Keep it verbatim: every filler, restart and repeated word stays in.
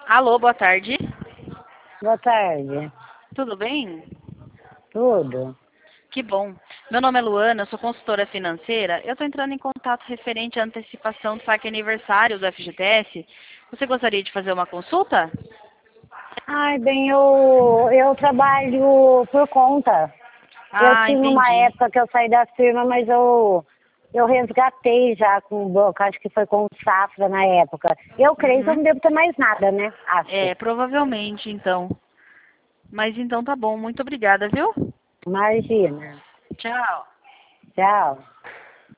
Alô, boa tarde. Boa tarde. Tudo bem? Tudo? Que bom. Meu nome é Luana, eu sou consultora financeira. Eu estou entrando em contato referente à antecipação do parque aniversário do F G T S. Você gostaria de fazer uma consulta? Ai, bem, eu, eu trabalho por conta. Eu Ah, tinha uma entendi. época que eu saí da firma, mas eu, eu resgatei já com o banco, acho que foi com o Safra na época. Eu creio que eu Uhum. não devo ter mais nada, né? Acho. É, provavelmente, então. Mas então tá bom. Muito obrigada, viu? Imagina. Tchau. Tchau.